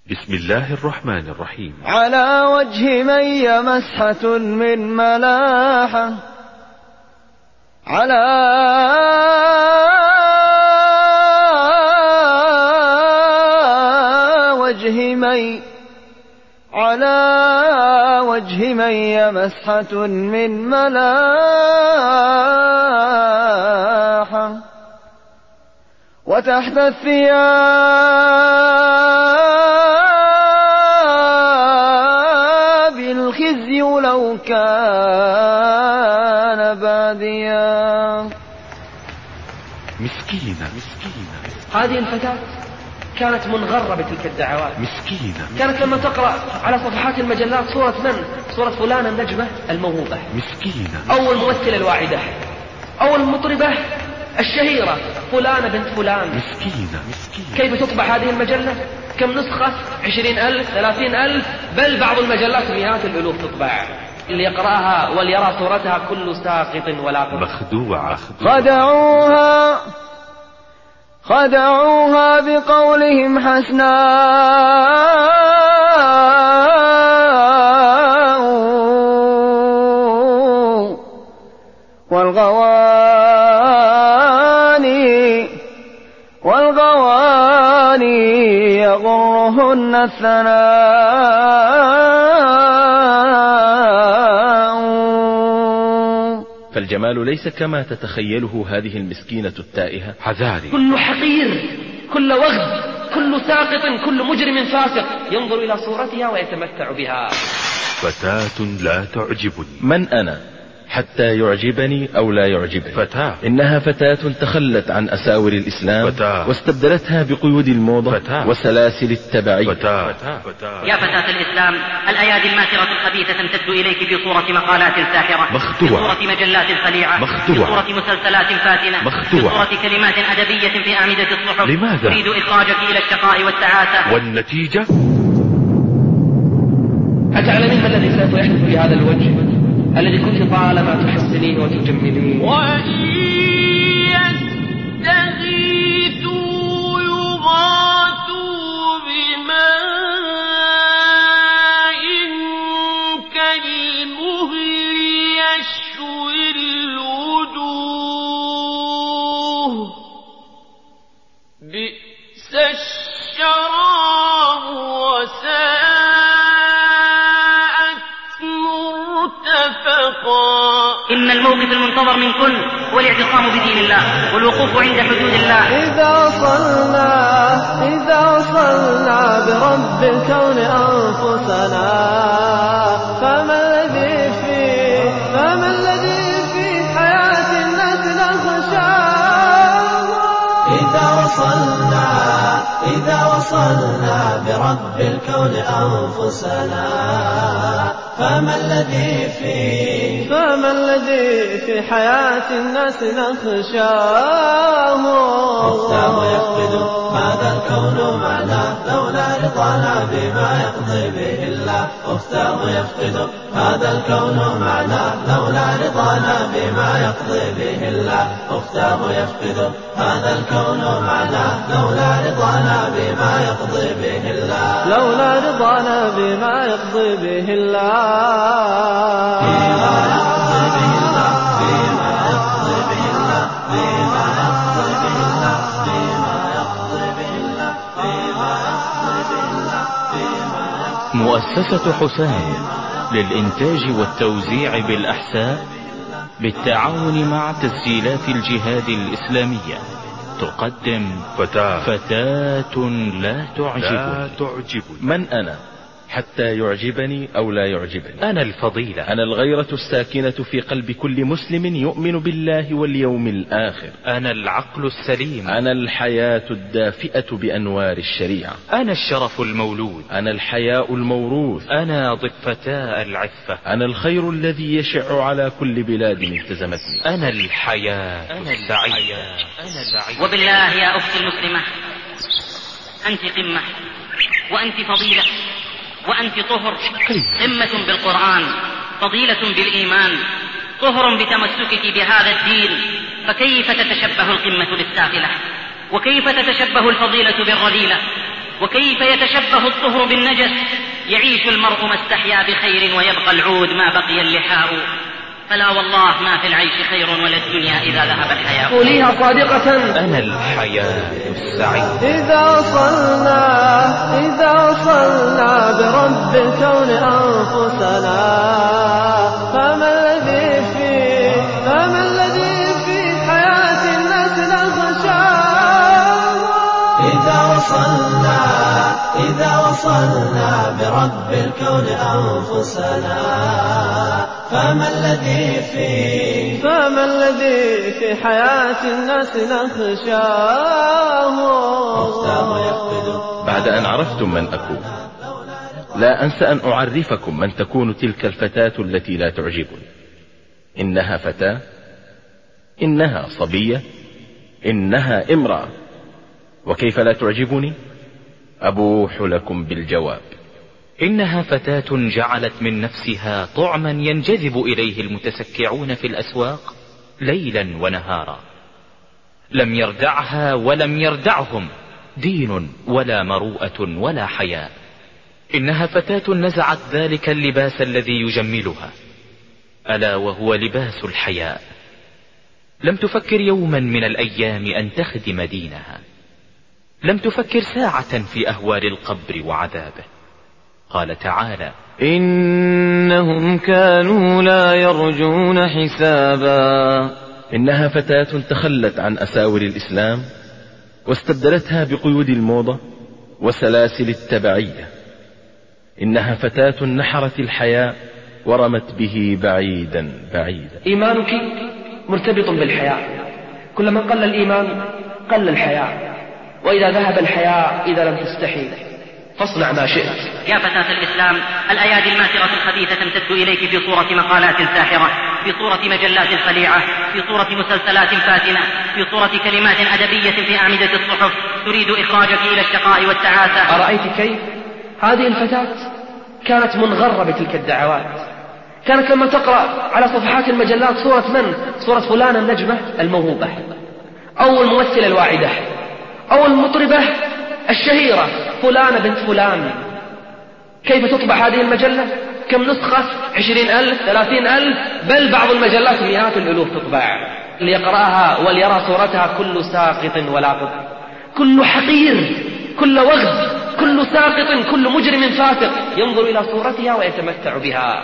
بسم الله الرحمن الرحيم. على وجه من مسحة من ملاحة، على وجه من مسحة من ملاحة، وتحت الثياب الخزي لو كان باديا. مسكينة هذه الفتاة كانت منغرة بتلك الدعوات، مسكينة. كانت لما تقرأ على صفحات المجلات صورة من؟ صورة فلانة النجمة الموهوبة، مسكينة. أو الممثلة الواعدة، أو المطربة الشهيرة فلانة بنت فلان. مسكينة. كيف تطبع هذه المجلة؟ كم نسخة؟ 20,000 30,000، بل بعض المجلات مئات الألوف تطبع. اللي يقرأها وليرى صورتها كل ساقط ولا مخدوعة. خدعوها بقولهم حسناء، والغواني يغرهن الثناء. فالجمال ليس كما تتخيله هذه المسكينة التائهة. حذاري. كل حقير، كل وغد، كل ساقط، كل مجرم فاسق ينظر إلى صورتها ويتمتع بها. فتاة لا تعجبني. من أنا حتى يعجبني أو لا يعجبني؟ فتاة. إنها فتاة تخلت عن أساور الإسلام، فتاة. واستبدلتها بقيود الموضة، فتاة. وسلاسل التبعية. فتاة. يا فتاة الإسلام، الأيادي الماكرة الخبيثة تمتد إليك في صورة مقالات ساحرة، مخدوعة. في صورة مجلات خليعة، مخدوعة. في صورة مسلسلات فاتنة، مخدوعة. في صورة كلمات أدبية في أعمدة الصحف. لماذا؟ تريد إخراجك إلى الشقاء والتعاسة. والنتيجة؟ أتعلمين ما الذي سوف يحدث لهذا الوجه الذي كنت طالما تحسنيه وتجمليه؟ وإن يستغيثوا يغاثوا بماء كالمهل يشوي الوجوه، بئس الشراب وساءت مرتفقا. إن الموقف المنتظر منكن هو الاعتصام بدين الله والوقوف عند حدود الله. إذا وصلنا برب الكون أنفسنا، فما الذي في حياة الناس نخشاه. إذا وصلنا برب الكون أنفسنا، فما الذي في حياة الناس نخشاه. مفتاح يفقد هذا الكون معناه لولا رضانا بما يقضي به الله. مفتاح يفقد هذا الكون معناه لولا رضانا بما يقضي به الله. مفتاح يفقد هذا الكون معناه لولا رضانا بما يقضي به الله. لولا رضانا بما يقضي به الله. مؤسسة حسام للإنتاج والتوزيع بالأحساء بالتعاون مع تسجيلات الجهاد الإسلامية تقدم فتاة لا تعجبني. من أنا حتى يعجبني أو لا يعجبني؟ أنا الفضيلة، أنا الغيرة الساكنة في قلب كل مسلم يؤمن بالله واليوم الآخر، أنا العقل السليم، أنا الحياة الدافئة بأنوار الشريعة، أنا الشرف المولود، أنا الحياء الموروث، أنا ضفتاء العفة، أنا الخير الذي يشع على كل بلاد التزمتني، أنا الحياة السعيدة. وبالله يا أختي المسلمة، أنت قمة، وأنت فضيلة، وأنت طهر، قمة بالقرآن، فضيلة بالإيمان، طهر بتمسكك بهذا الدين. فكيف تتشبه القمة بالسافلة؟ وكيف تتشبه الفضيلة بالرذيلة؟ وكيف يتشبه الطهر بالنجس. يعيش المرء ما استحيا بخير ويبقى العود ما بقي اللحاء. فلا والله ما في العيش خير ولا الدنيا إذا ذهب الحياء. قوليها صادقة. أنا الحياة السعيد. إذا وصلنا برب الكون أنفسنا فما الذي في حياة الناس نخشاه. إذا وصلنا برب الكون أنفسنا فما الذي في حياة الناس نخشاه. بعد أن عرفتم من أكون لا أنسى أن أعرفكم من تكون تلك الفتاة التي لا تعجبني. إنها فتاة، إنها صبية، إنها امرأة. وكيف لا تعجبني؟ أبوح لكم بالجواب. إنها فتاة جعلت من نفسها طعما ينجذب إليه المتسكعون في الأسواق ليلا ونهارا. لم يردعها ولم يردعهم دين ولا مروءة ولا حياء. إنها فتاة نزعت ذلك اللباس الذي يجملها، ألا وهو لباس الحياء. لم تفكر يوما من الأيام أن تخدم دينها. لم تفكر ساعة في أهوال القبر وعذابه. قال تعالى: إنهم كانوا لا يرجون حسابا. إنها فتاة تخلت عن أساور الإسلام واستبدلتها بقيود الموضة وسلاسل التبعية. إنها فتاة نحرت الحياء ورمت به بعيدا بعيدا. إيمانك مرتبط بالحياء. كلما قل الإيمان قل الحياء، وإذا ذهب الحياء إذا لم تستحي فاصنع ما شئت. يا فتاة الإسلام، الأيادي الماكرة الخبيثة تمتد إليك في صورة مقالات ساحرة، في صورة مجلات خليعة، في صورة مسلسلات فاتنة، في صورة كلمات أدبية في أعمدة الصحف تريد إخراجك إلى الشقاء والتعاسة. أرأيت كيف؟ هذه الفتاة كانت منغرة بتلك الدعوات. كانت لما تقرأ على صفحات المجلات صورة من؟ صورة فلانة النجمة الموهوبة، أو الممثلة الواعدة، أو المطربة الشهيرة فلانة بنت فلان. كيف تطبع هذه المجلة؟ كم نسخة؟ 20,000 30,000، بل بعض المجلات مئات الألوف تطبع ليقرأها وليرى صورتها كل ساقط ولاقط، كل حقير، كل وغد، كل ساقط، كل مجرم فاسق ينظر إلى صورتها ويتمتع بها.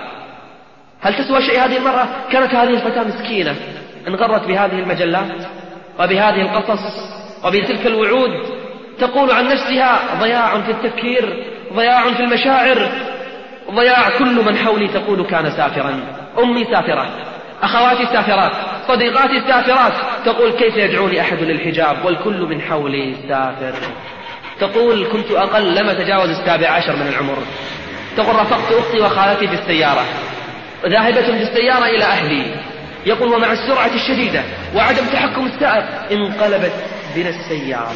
هل تسوى شيء هذه المرأة؟ كانت هذه الفتاة مسكينة انغرت بهذه المجلات وبهذه القصص وبتلك الوعود، تقول عن نفسها: ضياع في التفكير، ضياع في المشاعر، ضياع. كل من حولي تقول كان سافرا. أمي سافرة، أخواتي سافرات، صديقاتي سافرات. تقول: كيف يدعوني أحد للحجاب والكل من حولي سافر. تقول: كنت أقل لما تجاوز 17 من العمر. تقول: رافقت أختي وخالتي في السيارة، ذاهبة بالسيارة إلى أهلي. يقول: ومع السرعة الشديدة وعدم تحكم السائق انقلبت بنا السيارة.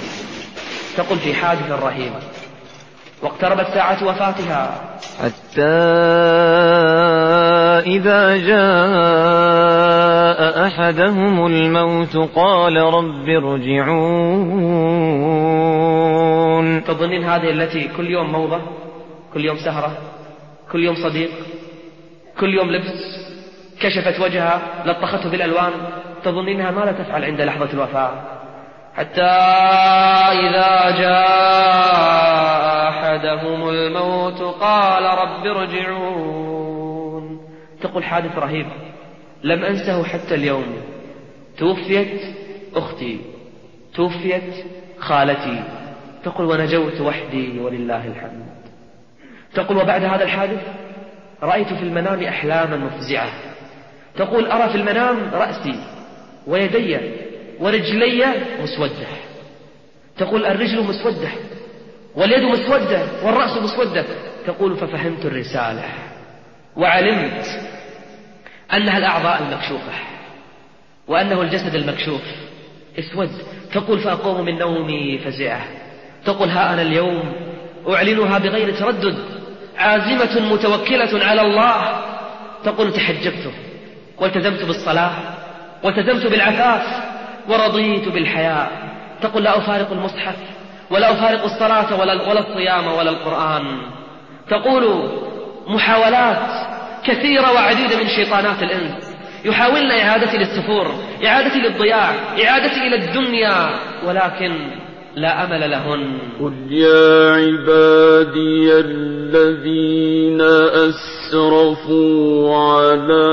تقول: في حادث رهيب واقتربت ساعة وفاتها، حتى إذا جاء أحدهم الموت قال رب ارجعون. تظنين هذه التي كل يوم موضة، كل يوم سهرة، كل يوم صديق، كل يوم لبس، كشفت وجهها، لطخته بالألوان، تظنينها ماذا تفعل عند لحظة الوفاة؟ حتى إذا جاء أحدهم الموت قال رب ارجعون. تقول: حادث رهيب لم أنسه حتى اليوم. توفيت أختي، توفيت خالتي. تقول: ونجوت وحدي ولله الحمد. تقول: وبعد هذا الحادث رأيت في المنام أحلاما مفزعة. تقول: أرى في المنام رأسي ويدي ورجلي مسودة. تقول: الرجل مسودة واليد مسودة والرأس مسودة. تقول: ففهمت الرسالة وعلمت أنها الأعضاء المكشوفة وأنه الجسد المكشوف اسود. تقول: فأقوم من نومي فزعة. تقول: ها أنا اليوم أعلنها بغير تردد، عازمة متوكلة على الله. تقول: تحجبت والتزمت بالصلاة والتزمت بالعفاف ورضيت بالحياة. تقول: لا أفارق المصحف ولا أفارق الصلاة ولا الصيام ولا القرآن. تقول محاولات كثيرة وعديدة من شيطانات الإنس يحاولن إعادتي للسفور، إعادتي للضياع، إعادتي إلى الدنيا، ولكن لا أمل لهن. قل يا عبادي الذين أسرفوا على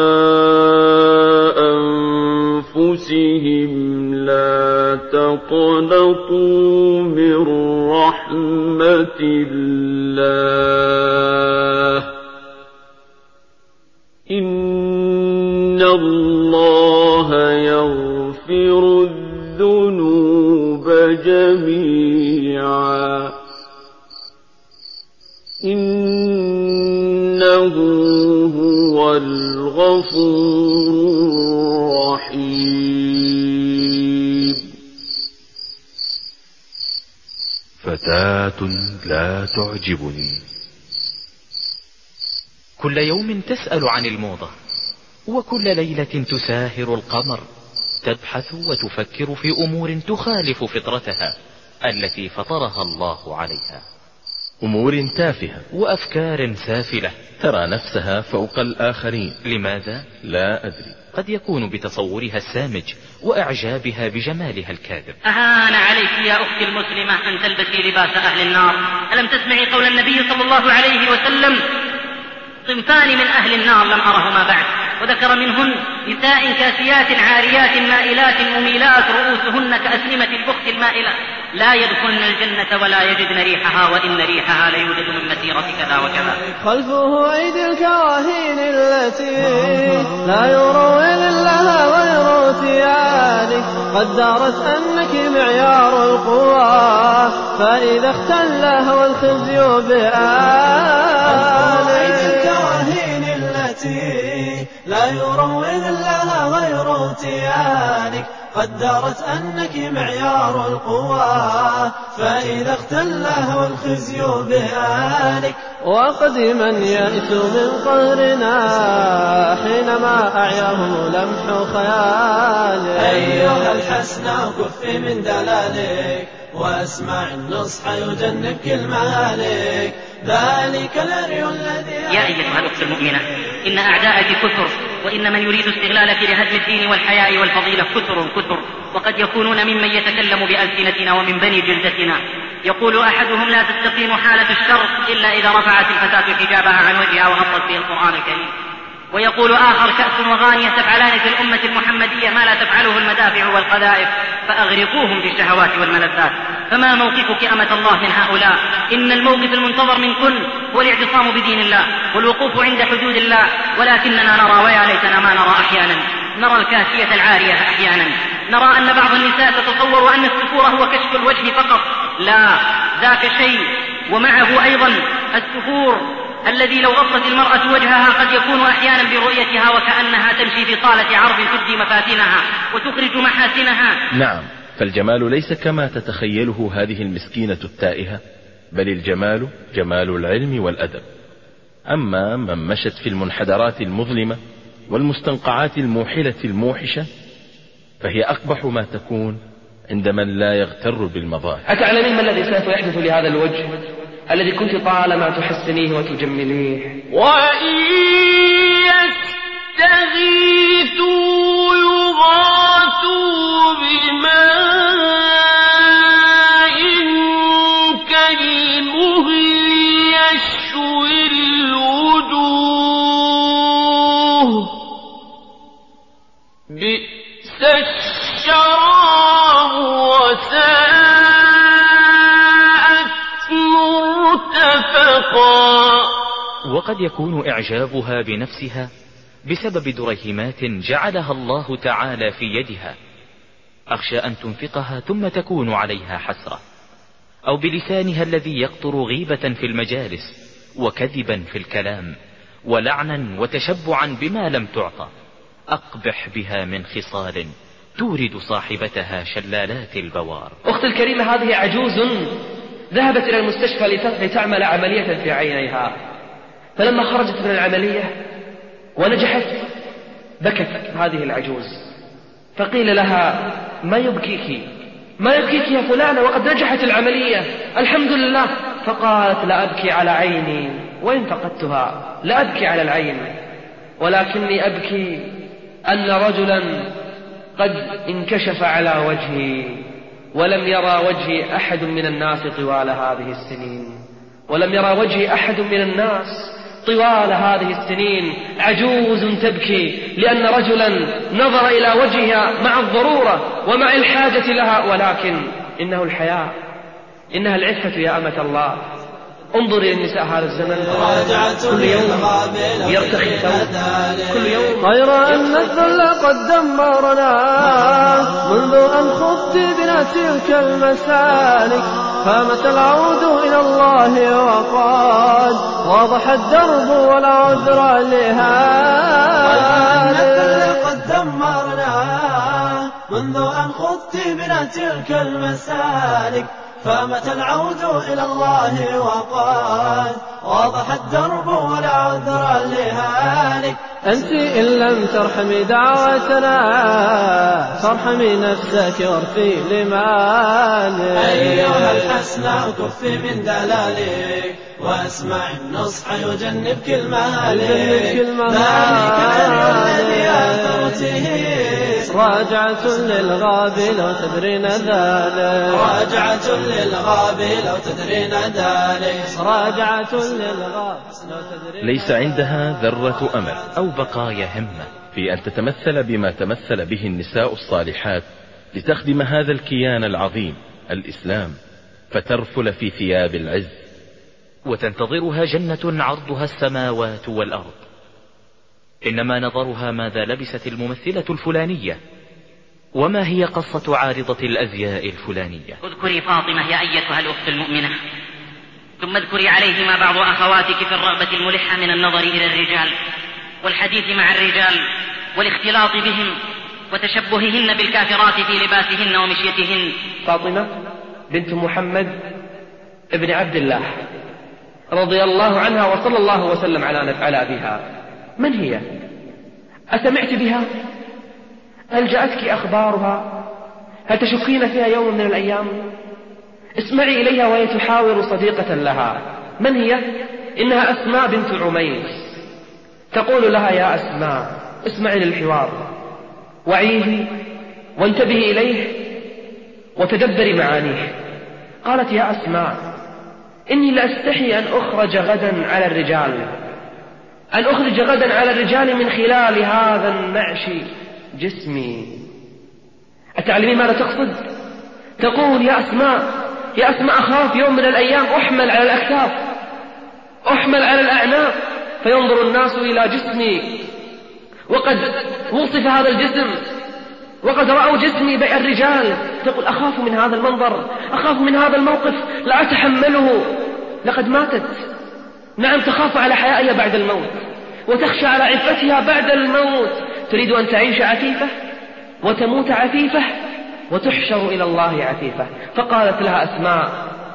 أنفسهم لا تقنطوا من رحمة الله إن الله يغفر الذنوب جميعا إنه هو الغفور الرحيم. فتاة لا تعجبني. كل يوم تسأل عن الموضة، وكل ليلة تساهر القمر، تبحث وتفكر في أمور تخالف فطرتها التي فطرها الله عليها، أمور تافهة وأفكار سافلة، ترى نفسها فوق الآخرين. لماذا؟ لا أدري. قد يكون بتصورها السامج وإعجابها بجمالها الكاذب. أهان عليك يا أختي المسلمة أن تلبسي لباس أهل النار. ألم تسمعي قول النبي صلى الله عليه وسلم: صنفان من أهل النار لم أرهما بعد، وذكر منهن نساء كاسيات عاريات مائلات مميلات رؤوسهن كأسنمة البخت المائلة لا يدخلن الجنة ولا يجدن ريحها وإن ريحها ليوجد من مسيرة كذا وكذا. خلفه أيدي الكواهين التي لا يروي لها غير ثيابك، قد دارت أنك معيار القوى فإذا اختل هو الخزي بآلك. الكواهين التي لا يروي لها غير ثيابك، قد دارت أنك معيار القوى فإذا اختل هو الخزي بآلك. وقدما يأت من قهرنا حينما أعياه لمح خيالك. أيها الحسنى كف من دلالك واسمع النصح يجنبك المهالك، ذلك الأري الذي. يا أيتها الأخت المؤمنة، إن أعداءك كثر، وإن من يريد استغلالك لهدم الدين والحياء والفضيلة كثر، وقد يكونون ممن يتكلم بألسنتنا ومن بني جلدتنا. يقول أحدهم: لا تستقيم حالة الشر إلا إذا رفعت الفتاة حجابها عن وجهها وغطت به القرآن الكريم. ويقول آخر: كأس وغانية تفعلان في الأمة المحمدية ما لا تفعله المدافع والقذائف، فأغرقوهم بالشهوات والملذات. فما موقفك أمة الله من هؤلاء؟ إن الموقف المنتظر منكن هو الاعتصام بدين الله والوقوف عند حدود الله، ولكننا نرى، ويا ليتنا ما نرى أحيانا، نرى الكاسية العارية أحيانا، نرى أن بعض النساء تتصور أن السفور هو كشف الوجه فقط. لا، ذاك شيء، ومعه أيضا السفور الذي لو غطت المرأة وجهها قد يكون أحيانا برؤيتها وكأنها تمشي في صالة عرض تبدي مفاتنها وتخرج محاسنها. نعم، فالجمال ليس كما تتخيله هذه المسكينة التائهة، بل الجمال جمال العلم والأدب. أما من مشت في المنحدرات المظلمة والمستنقعات الموحلة الموحشة فهي أقبح ما تكون عند من لا يغتر بالمظاهر. أتعلمين ما الذي سوف يحدث لهذا الوجه الذي كنت طالما تحسنيه وتجمليه؟ وإن يستغيثوا يغاثوا بماء كالمهل يشوي الوجوه بئس الشراب وساءت مرتفقا. وقد يكون إعجابها بنفسها بسبب دريهمات جعلها الله تعالى في يدها، أخشى أن تنفقها ثم تكون عليها حسرة، أو بلسانها الذي يقطر غيبة في المجالس وكذبا في الكلام ولعنا وتشبعا بما لم تعطى، أقبح بها من خصال تورد صاحبتها شلالات البوار. أختي الكريمة، هذه عجوز ذهبت إلى المستشفى لتعمل عملية في عينيها، فلما خرجت من العملية ونجحت بكت هذه العجوز، فقيل لها: ما يبكيك؟ ما يبكيك يا فلانة وقد نجحت العملية الحمد لله؟ فقالت لا أبكي على عيني وإن فقدتها، لا أبكي على العين، ولكني أبكي أن رجلا قد انكشف على وجهي ولم يرى وجهي أحد من الناس طوال هذه السنين، ولم يرى وجهي أحد من الناس طوال هذه السنين. عجوز تبكي لأن رجلا نظر إلى وجهها مع الضرورة ومع الحاجة لها، ولكن إنه الحياء، إنها العفة يا أمة الله. انظر إلى النساء هذا الزمن، كل يوم يرتخي الثوب، كل يوم. غير أن الذل قد دمرنا منذ أن خضت بنا تلك المسالك، فمتى العود إلى الله وقال واضح الدرب ولا عذر لهالك. قد دمرنا منذ أن خضت بنا تلك المسالك، فمتى العود إلى الله وقال واضح الدرب ولا عذر لهالك. أنت إن لم ترحمي دعوتنا فارحمي نفسك وارثي لمالك. أيها الحسناء كفي من دلالك واسمع النصح يجنبك المهالك. ذلك الذي أثرته راجعة للغاب لو تدرين ذلك، راجعة للغاب لو تدرين ذلك، راجعة للغاب لو تدرين. ليس عندها ذرة أمل أو بقايا همة في أن تتمثل بما تمثل به النساء الصالحات لتخدم هذا الكيان العظيم الإسلام، فترفل في ثياب العز وتنتظرها جنة عرضها السماوات والأرض، إنما نظرها ماذا لبست الممثلة الفلانية، وما هي قصة عارضة الأزياء الفلانية. اذكري فاطمة يا أيتها الأخت المؤمنة، ثم اذكري عليه ما بعض أخواتك في الرغبة الملحة من النظر إلى الرجال والحديث مع الرجال والاختلاط بهم وتشبههن بالكافرات في لباسهن ومشيتهن. فاطمة بنت محمد ابن عبد الله رضي الله عنها وصلى الله وسلم على أبيها، من هي؟ أسمعت بها؟ هل جاءتك أخبارها؟ هل تشكين فيها يوم من الأيام؟ اسمعي إليها وهي تحاور صديقة لها. من هي؟ إنها أسماء بنت عميس. تقول لها يا أسماء اسمعي للحوار، وعيه وانتبهي إليه وتدبري معانيه. قالت يا أسماء إني لأستحي أن أخرج غدا على الرجال، أن أخرج غدا على الرجال من خلال هذا النعش جسمي. أتعلمين ماذا تقصد؟ تقول يا أسماء أخاف يوم من الأيام أحمل على الأكتاف، أحمل على الأعناق، فينظر الناس إلى جسمي وقد وصف هذا الجسم وقد رأوا جسمي بين الرجال. تقول أخاف من هذا المنظر، أخاف من هذا الموقف، لا أتحمله. لقد ماتت، نعم تخاف على حيائها بعد الموت وتخشى على عفتها بعد الموت. تريد أن تعيش عفيفة وتموت عفيفة وتحشر إلى الله عفيفة. فقالت لها أسماء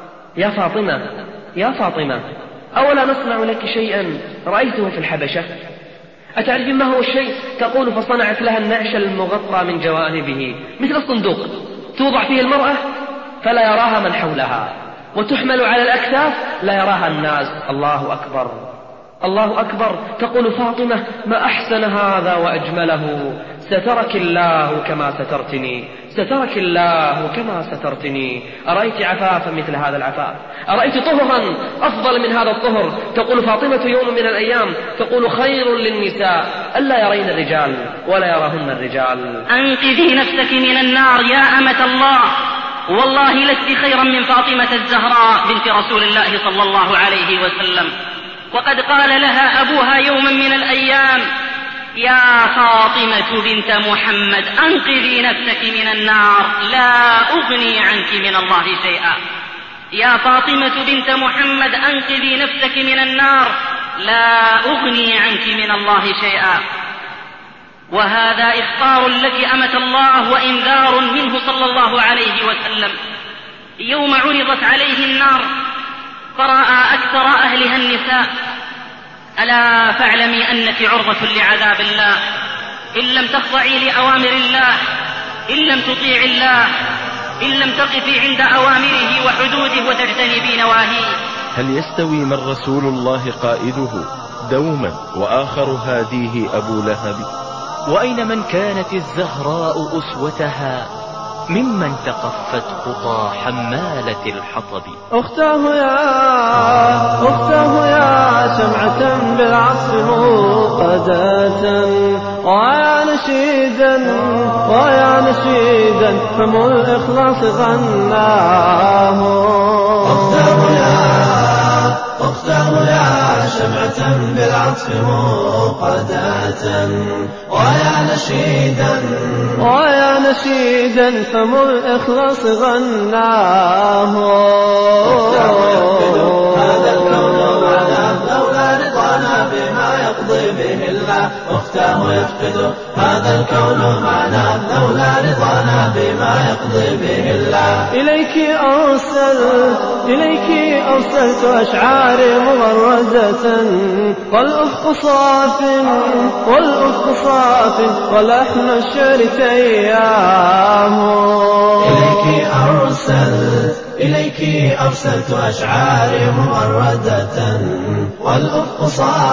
يا فاطمة أولا نصنع لك شيئا رأيته في الحبشة؟ أتعرفين ما هو الشيء؟ تقول فصنعت لها النعش المغطى من جوانبه مثل الصندوق توضع فيه المرأة فلا يراها من حولها، وتحمل على الأكتاف لا يراها الناس. الله أكبر، الله أكبر. تقول فاطمة ما أحسن هذا وأجمله، سترك الله كما سترتني، سترك الله كما سترتني. أرأيت عفافا مثل هذا العفاف؟ أرأيت طهرا أفضل من هذا الطهر؟ تقول فاطمة يوم من الأيام تقول خير للنساء ألا يرين الرجال ولا يراهن الرجال. أنقذي نفسك من النار يا أمة الله، والله لست خيرا من فاطمة الزهراء بنت رسول الله صلى الله عليه وسلم. وقد قال لها أبوها يوما من الأيام يا فاطمة بنت محمد أنقذي نفسك من النار لا أغني عنك من الله شيئا. يا فاطمة بنت محمد أنقذي نفسك من النار لا أغني عنك من الله شيئا. وهذا إخبار لك أمة الله وإنذار منه صلى الله عليه وسلم. يوم عرضت عليه النار فرأى أكثر أهلها النساء. ألا فاعلمي أنك عرضة لعذاب الله إن لم تخضعي لأوامر الله، إن لم تطيع الله، إن لم تقفي عند أوامره وحدوده وتجتنبي نواهيه. هل يستوي من رسول الله قائده دوما وآخر هاديه أبو لهب؟ وأين من كانت الزهراء أسوتها ممن تقفت خطى حمالة الحطب؟ أختاه يا شمعة بالعصف موقدة ويا نشيدا فم الإخلاص غناه. أختاه يا شمعة بالعطف موقدة ويا نشيدا فم الإخلاص غناه. هذا الكون معنا لولا رضانا بما يقضي به الله. أختاه يفقد هذا الكون معنا لولا رضانا بما يقضي به الله. إليك أرسلت أشعاري مغردة والأفق صاف ولحن الشعر تيام. إليك أرسلت أشعاري مغردة والأفق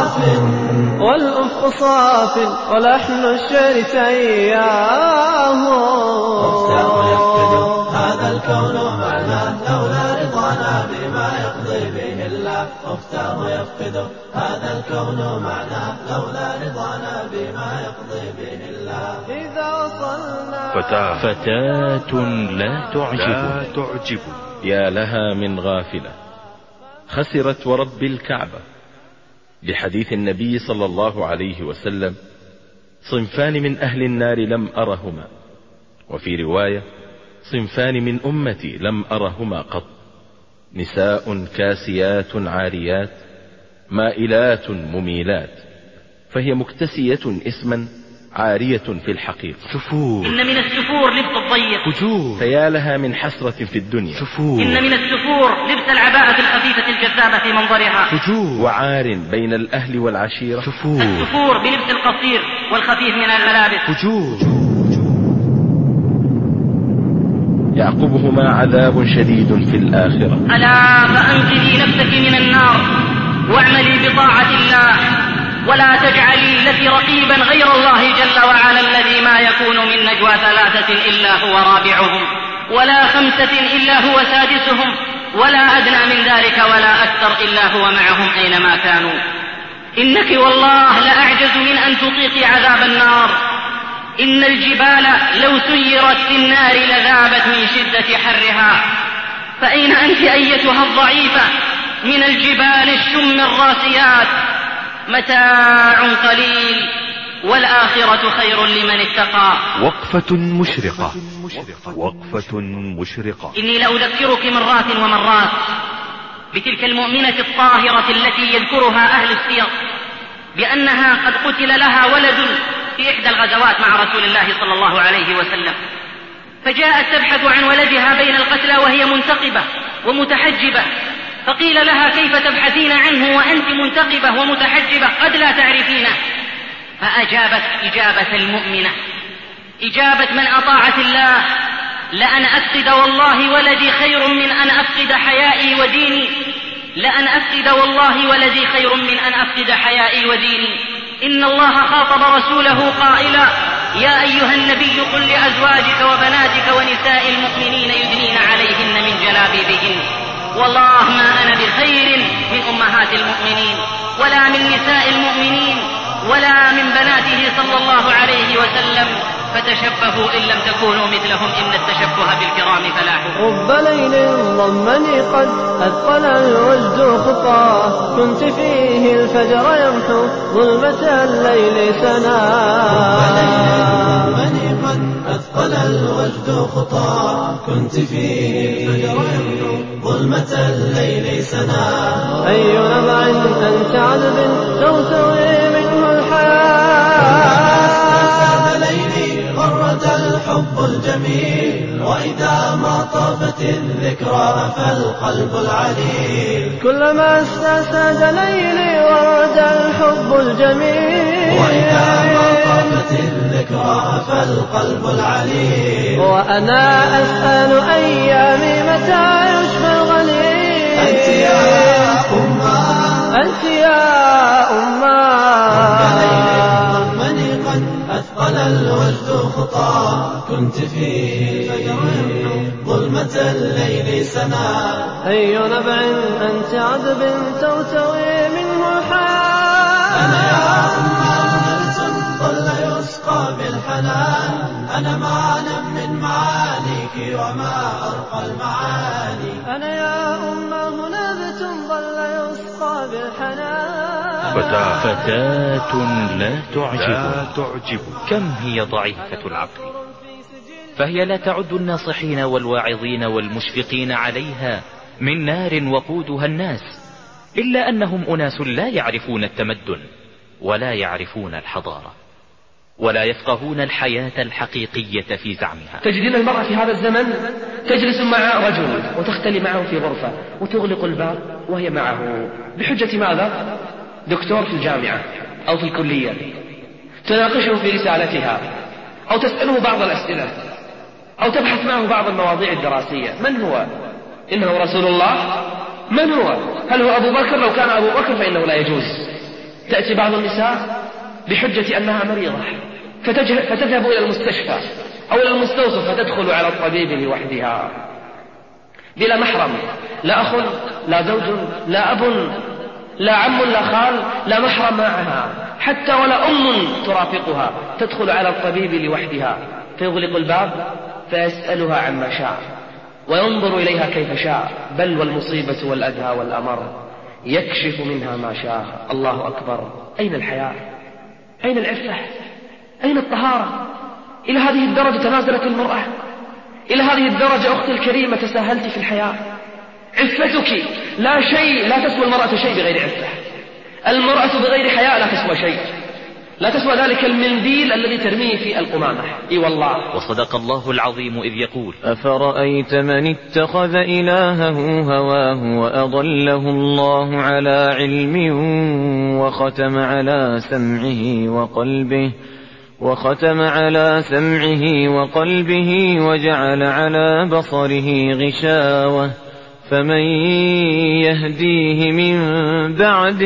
صاف ولحن الشعر تيام. أختاه يفقد هذا الكون معنا لولا رضانا بما يقضي به الله. أختاه يفقد هذا الكون معنا لولا رضانا بما يقضي به الله. إذا وصلنا فتاة لا تعجب يا لها من غافلة خسرت ورب الكعبة. لحديث النبي صلى الله عليه وسلم: صنفان من أهل النار لم أرهما. وفي رواية: صنفان من أمتي لم أرهما قط: نساء كاسيات عاريات مائلات مميلات. فهي مكتسية اسما عارية في الحقيقة. إن من السفور لبس الضيق. فيا لها من حسرة في الدنيا. إن من السفور لبس العباءة الخفيفة الجذابة في منظرها. وعار بين الأهل والعشيرة. السفور بلبس القصير والخفيف من الملابس. يعقبهما عذاب شديد في الآخرة. ألا فأنقذي نفسك من النار واعملي بطاعة الله ولا تجعلي لك رقيبا غير الله جل وعلا الذي ما يكون من نجوى ثلاثة إلا هو رابعهم ولا خمسة إلا هو سادسهم ولا أدنى من ذلك ولا أكثر إلا هو معهم أينما كانوا. إنك والله لأعجز من أن تطيقي عذاب النار. إن الجبال لو سيرت في النار لذابت من شدة حرها. فأين أنت أيتها الضعيفة من الجبال الشم الراسيات؟ متاع قليل والآخرة خير لمن اتقى. وقفة مشرقة. إني لأذكرك مرات ومرات بتلك المؤمنة الطاهرة التي يذكرها أهل السير بأنها قد قتل لها ولد في إحدى الغزوات مع رسول الله صلى الله عليه وسلم، فجاءت تبحث عن ولدها بين القتلى وهي منتقبة ومتحجبة، فقيل لها: كيف تبحثين عنه وأنت منتقبة ومتحجبة قد لا تعرفينه؟ فأجابت إجابة المؤمنة، إجابة من أطاعت الله: لأن أفقد والله ولدي خير من أن أفقد حيائي وديني. لأن أفقد والله ولدي خير من أن أفقد حيائي وديني. إن الله خاطب رسوله قائلا: يا أيها النبي قل لأزواجك وبناتك ونساء المؤمنين يدنين عليهن من جلابيبهن. والله ما أنا بخير من أمهات المؤمنين ولا من نساء المؤمنين ولا من بناته صلى الله عليه وسلم، فتشبهوا إن لم تكونوا مثلهم إن التشبه بالكرام فلاح. رب ليل ضمني قد أثقل الوجد خطاه، كنت فيه الفجر يمحو ظلمة الليل سنا. أثقل الوجد خطاه، كنت فيه الفجر يمحو ظلمة الليل سنا. أي نبع أنت عذب ترتوي منه الحياة. غرد الحب الجميل، وإذا ما طافت الذكرى فالقلب العليل. كلما استساد ليلي ورد الحب الجميل، وإذا ما طافت الذكرى ذكراها فالقلب العليم. وأنا أسأل أيامي متى يشفى الغليل. أنت يا أمة، أنت يا أمة، أثقل الوجد خطا كنت فيه ظلمة الليل سنا. أي نبع أنت عذب ترتوي منه الحياة. أنا يا أمة نبت ظل يسقى بالحنان. أنا معلم من معانيك وما أرقى المعاني. أنا يا أمة نبت ظل يسقى بالحنان. فتاة لا تعجب كم هي ضعيفة العقل، فهي لا تعد الناصحين والواعظين والمشفقين عليها من نار وقودها الناس، إلا أنهم أناس لا يعرفون التمدن ولا يعرفون الحضارة ولا يفقهون الحياة الحقيقية في زعمها. تجدين المرأة في هذا الزمن تجلس مع رجل وتختلي معه في غرفة وتغلق الباب وهي معه بحجة ماذا؟ دكتور في الجامعة أو في الكلية، تناقشه في رسالتها أو تسأله بعض الأسئلة أو تبحث معه بعض المواضيع الدراسية. من هو؟ إنه رسول الله؟ من هو؟ هل هو أبو بكر؟ لو كان أبو بكر فإنه لا يجوز. تأتي بعض النساء بحجة أنها مريضة فتذهب إلى المستشفى أو إلى المستوصف فتدخل على الطبيب لوحدها بلا محرم، لا أخ لا زوج لا أب لا عم لا خال، لا محرم معها حتى ولا أم ترافقها. تدخل على الطبيب لوحدها فيغلق الباب فيسألها عما شاء وينظر إليها كيف شاء، بل والمصيبة والأدهى والأمر يكشف منها ما شاء. الله أكبر. أين الحياة؟ أين العفة؟ أين الطهارة؟ إلى هذه الدرجة تنازلت المرأة، إلى هذه الدرجة أختي الكريمة تساهلت في الحياة. عفتك لا شيء، لا تسوى المرأة شيء بغير عفة. المرأة بغير حياء لا تسوى شيء، لا تسوى ذلك المنديل الذي ترميه في القمامة. اي والله. وصدق الله العظيم إذ يقول: أفرأيت من اتخذ إلهه هواه وأضله الله على علم وختم على سمعه وقلبه وجعل على بصره غشاوة فمن يهديه من بعد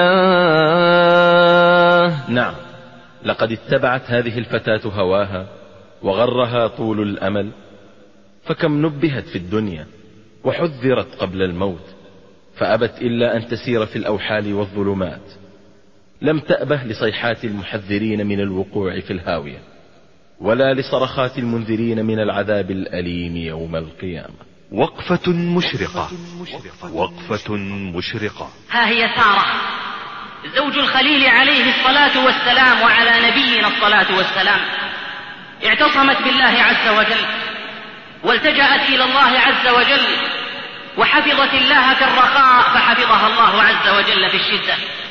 الله. نعم، لقد اتبعت هذه الفتاة هواها وغرها طول الأمل، فكم نبهت في الدنيا وحذرت قبل الموت فأبت إلا أن تسير في الأوحال والظلمات. لم تأبه لصيحات المحذرين من الوقوع في الهاوية ولا لصرخات المنذرين من العذاب الأليم يوم القيامة. وقفة مشرقة، وقفة مشرقة. ها هي سارة زوج الخليل عليه الصلاة والسلام وعلى نبينا الصلاة والسلام، اعتصمت بالله عز وجل والتجأت إلى الله عز وجل وحفظت الله في الرخاء فحفظها الله عز وجل في الشدة.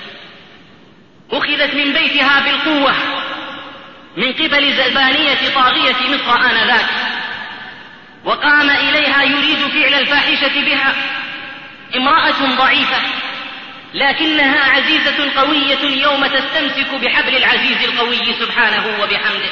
أخذت من بيتها بالقوة من قبل زبانية طاغية مصر آنذاك، وقام إليها يريد فعل الفاحشة بها امرأة ضعيفة لكنها عزيزة قوية يوم تستمسك بحبل العزيز القوي سبحانه وبحمده.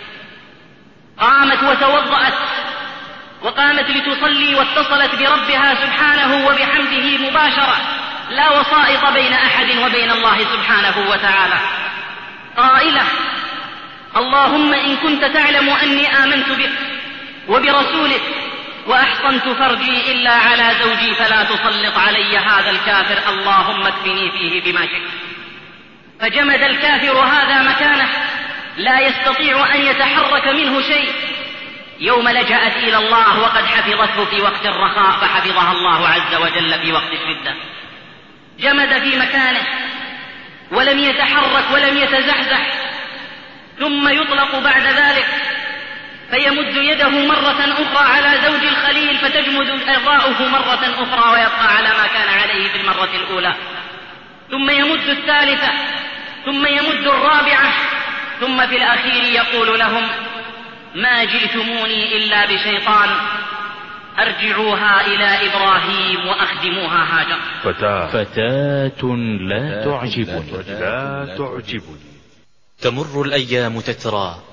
قامت وتوضأت وقامت لتصلي واتصلت بربها سبحانه وبحمده مباشرة، لا وسائط بين أحد وبين الله سبحانه وتعالى، قائلة: اللهم إن كنت تعلم أني آمنت بك وبرسولك وأحصنت فرجي إلا على زوجي فلا تسلط علي هذا الكافر، اللهم اكفني فيه بما شئت. فجمد الكافر هذا مكانه لا يستطيع أن يتحرك منه شيء. يوم لجأت إلى الله وقد حفظته في وقت الرخاء فحفظها الله عز وجل في وقت الشدة. جمد في مكانه ولم يتحرك ولم يتزحزح، ثم يطلق بعد ذلك فيمد يده مرة أخرى على زوج الخليل فتجمد إرضاؤه مرة أخرى ويبقى على ما كان عليه في المرة الأولى، ثم يمد الثالثة، ثم يمد الرابعة، ثم في الأخير يقول لهم: ما جئتموني إلا بشيطان، أرجعوها إلى إبراهيم وأخدموها هاجر. فتاة لا تعجبني. لا تعجبني. تمر الأيام تترى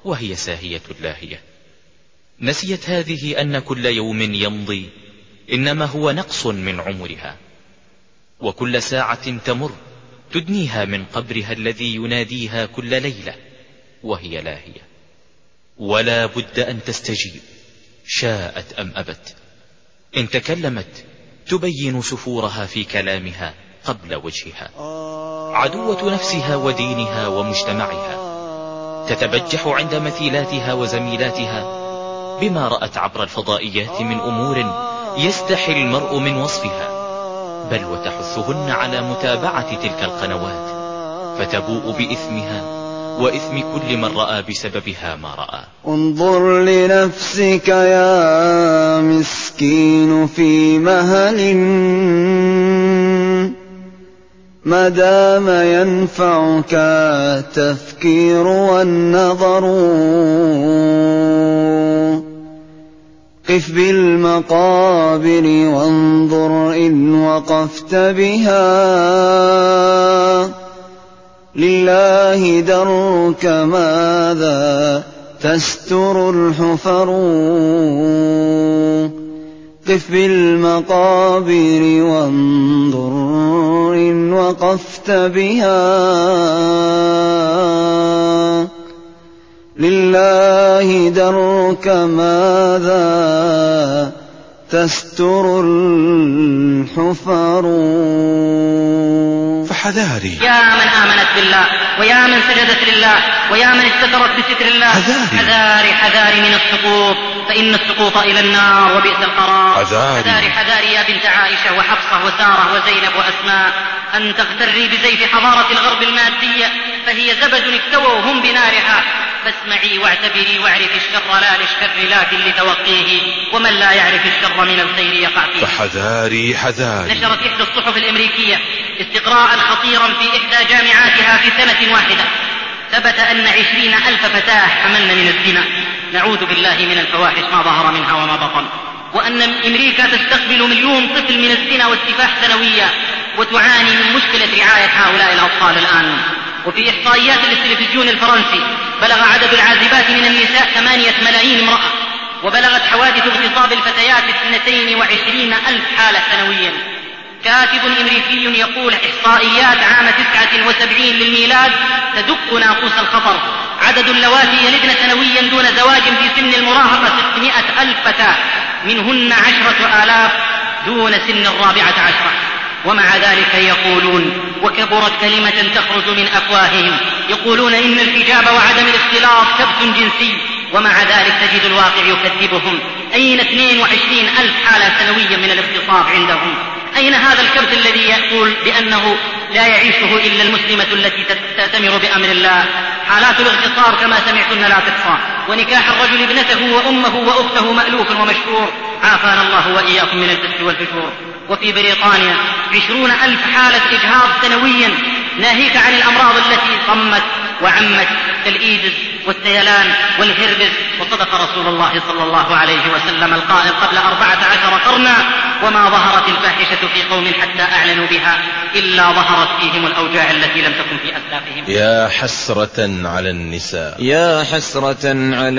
وهي ساهية لاهية. نسيت هذه أن كل يوم يمضي إنما هو نقص من عمرها، وكل ساعة تمر تدنيها من قبرها الذي يناديها كل ليلة وهي لاهية، ولا بد أن تستجيب شاءت أم أبت. إن تكلمت تبين سفورها في كلامها قبل وجهها، عدوة نفسها ودينها ومجتمعها، تتبجح عند مثيلاتها وزميلاتها بما رأت عبر الفضائيات من أمور يستحي المرء من وصفها، بل وتحثهن على متابعة تلك القنوات، فتبوء بإثمها وإثم كل من رأى بسببها ما رأى. انظر لنفسك يا مسكين في مهل ما دام ينفعك التفكير والنظر، قف بالمقابر وانظر إن وقفت بها، لله درك ماذا تستر الحفر، قف بالمقابر وانظر إن وقفت بها، لله درك ماذا تستر الحفر. فحذاري يا من آمنت بالله، ويا من سجدت لله، ويا من استترت بستر الله، حذاري حذاري من السقوط، فإن السقوط إلى النار وبئس القرار. حذاري حذاري يا بنت عائشة وحفصة وسارة وزينب وأسماء أن تغتري بزيف حضارة الغرب المادية، فهي زبد اكتووا هم بنارها. فاسمعي واعتبري واعرفي الشر لا للشر لكن لتوقيه، ومن لا يعرف الشر من الخير يقع فيه. فحذاري حذاري. نشرت إحدى الصحف الأمريكية استقراء خطيرا في إحدى جامعاتها في سنة واحدة، ثبت أن 20,000 فتاة حملن من الزنا، نعوذ بالله من الفواحش ما ظهر منها وما بطن، وأن أمريكا تستقبل 1,000,000 طفل من الزنا والسفاح سنويا، وتعاني من مشكلة رعاية هؤلاء الأطفال الآن. وفي إحصائيات التلفزيون الفرنسي بلغ عدد العازبات من النساء 8 ملايين امرأة، وبلغت حوادث اغتصاب الفتيات 22,000 حالة سنويا. كاتب أمريكي يقول إحصائيات عام 79 للميلاد تدق ناقوس الخطر، عدد اللواتي يلدن سنويا دون زواج في سن المراهقة 600,000 فتاة، منهن 10,000 دون سن 14. ومع ذلك يقولون، وكبرت كلمة تخرج من أفواههم، يقولون إن الحجاب وعدم الاختلاط كبت جنسي، ومع ذلك تجد الواقع يكذبهم. أين 22,000 حالة سنويا من الاغتصاب عندهم؟ أين هذا الكبت الذي يقول بأنه لا يعيشه إلا المسلمة التي تأتمر بأمر الله؟ حالات الاغتصاب كما سمعتن لا تحصى، ونكاح الرجل ابنته وأمه وأخته مألوف ومشهور، عافانا الله وإياكم من الفسق والفجور. وفي بريطانيا 20,000 حالة إجهاض سنويا، ناهيك عن الأمراض التي طمت وعمت كالإيدز والسيلان والهربس. وصدق رسول الله صلى الله عليه وسلم القائل قبل 14 قرنا: وما ظهرت الفاحشة في قوم حتى أعلنوا بها إلا ظهرت فيهم الأوجاع التي لم تكن في أسلافهم. يا حسرة على النساء، يا حسرة على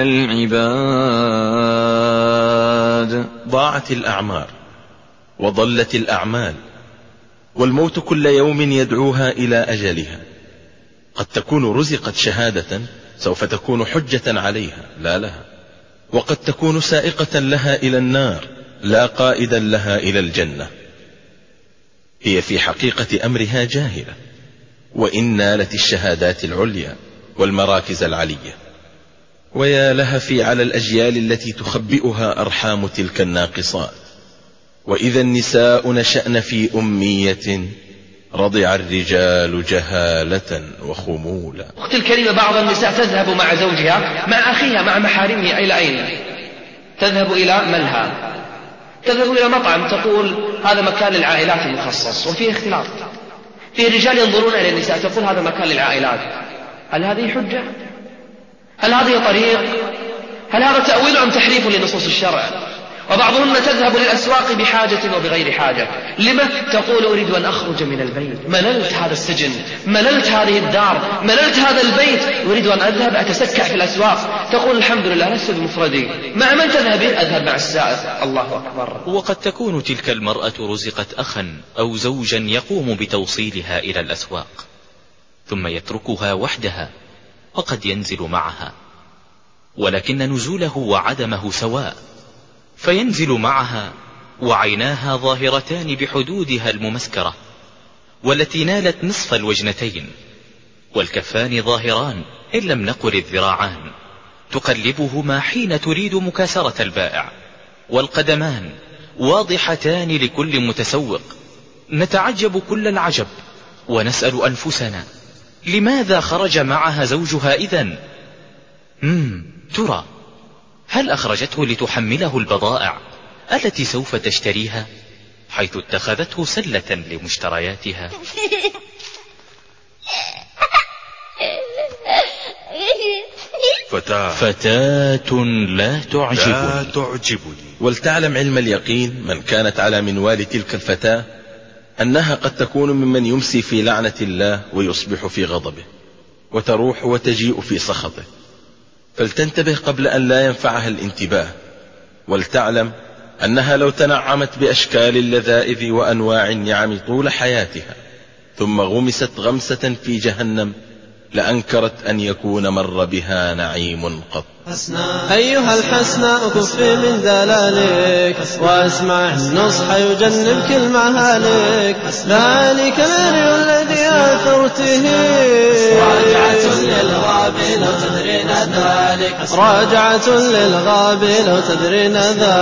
العباد، ضاعت الأعمار وضلت الأعمال، والموت كل يوم يدعوها إلى أجلها. قد تكون رزقت شهادة سوف تكون حجة عليها لا لها، وقد تكون سائقة لها إلى النار لا قائدا لها إلى الجنة. هي في حقيقة أمرها جاهلة، وإن نالت الشهادات العليا والمراكز العلية. ويا لهفي على الأجيال التي تخبئها أرحام تلك الناقصات. وإذا النساء نشأن في أمية رضع الرجال جهالة وخمولا. أختي الكريمة، بعض النساء تذهب مع زوجها مع أخيها مع محارمها إلى أين؟ تذهب إلى ملهى، تذهب إلى مطعم، تقول هذا مكان للعائلات المخصص وفيه اختلاط، فيه رجال ينظرون إلى النساء، تقول هذا مكان للعائلات. هل هذه حجة؟ هل هذه طريق؟ هل هذا تأويل أم تحريف لنصوص الشرع؟ وبعضهن تذهب للأسواق بحاجة وبغير حاجة. لما؟ تقول أريد أن أخرج من البيت، مللت هذا السجن، مللت هذه الدار، مللت هذا البيت، أريد أن أذهب أتسكع في الأسواق. تقول الحمد لله لست بمفردي، مع من تذهبين؟ أذهب مع السائق. الله أكبر. وقد تكون تلك المرأة رزقت أخا أو زوجا يقوم بتوصيلها إلى الأسواق، ثم يتركها وحدها وقد ينزل معها، ولكن نزوله وعدمه سواء، فينزل معها وعيناها ظاهرتان بحدودها الممسكرة والتي نالت نصف الوجنتين، والكفان ظاهران إن لم نقل الذراعان تقلبهما حين تريد مكاسرة البائع، والقدمان واضحتان لكل متسوق. نتعجب كل العجب ونسأل أنفسنا لماذا خرج معها زوجها إذن؟ ترى هل أخرجته لتحمله البضائع التي سوف تشتريها، حيث اتخذته سلة لمشترياتها؟ فتاة لا تعجبني. ولتعلم علم اليقين من كانت على منوال تلك الفتاة أنها قد تكون ممن يمسي في لعنة الله ويصبح في غضبه، وتروح وتجيء في سخطه، فلتنتبه قبل أن لا ينفعها الانتباه. ولتعلم أنها لو تنعمت بأشكال اللذائذ وأنواع النعم طول حياتها ثم غمست غمسة في جهنم لأنكرت أن يكون مر بها نعيم قط. أيها الحسناء كفي من دلالك واسمع النصح يجنبك المهالك، ذلك الأري الذي آثرته راجعة للغاب لو تدرين ذلك، راجعة للغاب لو تدرين